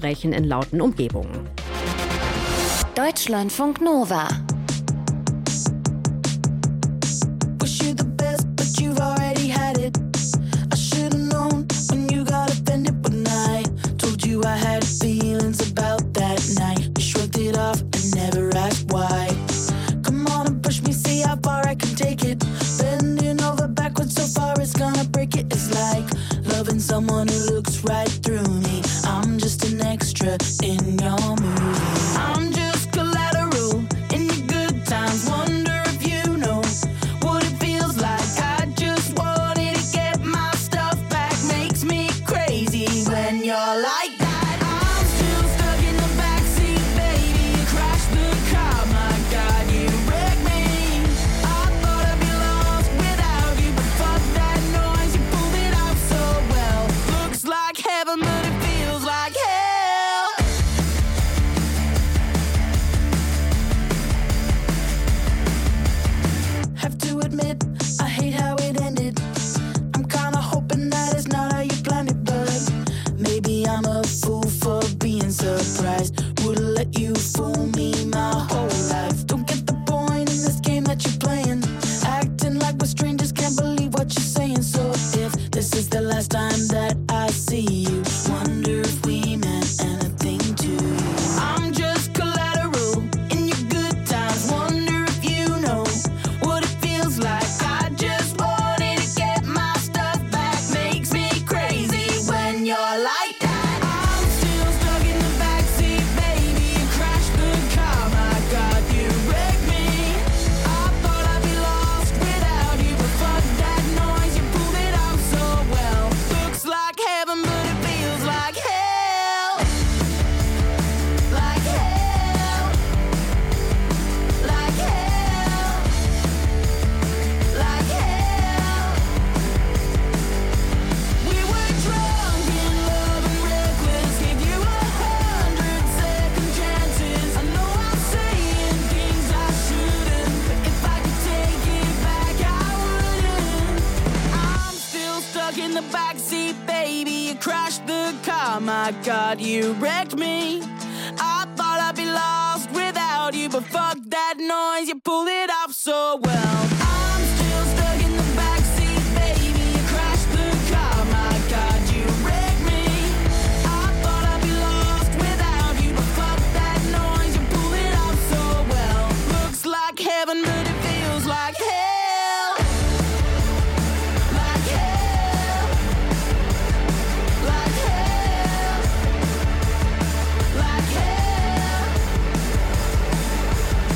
sprechen in lauten Umgebungen. Deutschlandfunk Nova. Someone who looks right through me. I'm just an extra in your movie. I'm just collateral in your good times. Wonder if you know what it feels like. I just wanted to get my stuff back. Makes me crazy when you're like that. I'm still stuck in the backseat, baby. You crashed the car, my God, you wrecked me. I thought I'd be lost without you, but fuck that noise, you pulled it off so well. Looks like heaven, but it feels like hell. Have to admit, I hate how it ended. I'm kinda hoping that it's not how you planned it, but maybe I'm a fool for being surprised. Would've let you fool me my whole life. Don't get the point in this game that you're playing. Acting like we're strangers, can't believe what you're saying. So if this is the last time that I see you, wonder if we meant anything to you. I'm just collateral in your good times. Wonder if you know what it feels like. I just wanted to get my stuff back. Makes me crazy when you're like that. I'm still stuck in the backseat, baby. You crashed the car, my God, you wrecked me. I thought I'd be lost without you, but fuck that noise, you pulled it off so well. Looks like heaven, but it feels like hell. Like hell. Like hell. Like hell. We were drunk in love and reckless. Gave you 100 second chances. I know I'm saying things I shouldn't, but if I could take it back, I wouldn't. I'm still stuck in the backseat, baby. You crashed the car, my God, you wrecked me. I thought I'd be lost without you, but fuck that noise, you pulled it off so well.